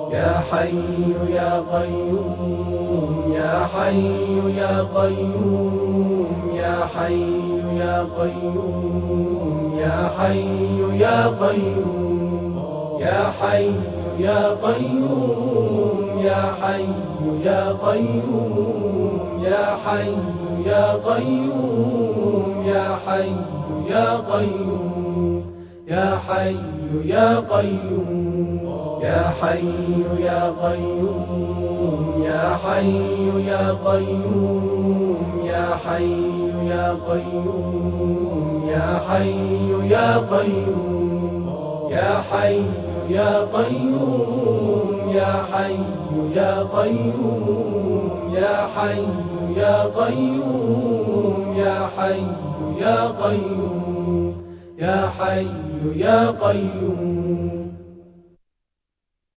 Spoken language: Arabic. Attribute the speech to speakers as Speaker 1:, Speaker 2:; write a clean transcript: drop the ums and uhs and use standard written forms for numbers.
Speaker 1: يا حي يا قيوم يا حي يا قيوم يا حي يا قيوم يا حي يا قيوم يا حي يا قيوم يا حي يا قيوم يا حي يا قيوم يا حي يا قيوم يا حي يا قيوم يا حي يا قيوم يا حي يا قيوم يا حي يا قيوم يا حي يا قيوم يا حي يا قيوم يا حي يا قيوم يا حي يا قيوم يا حي يا قيوم يا حي يا قيوم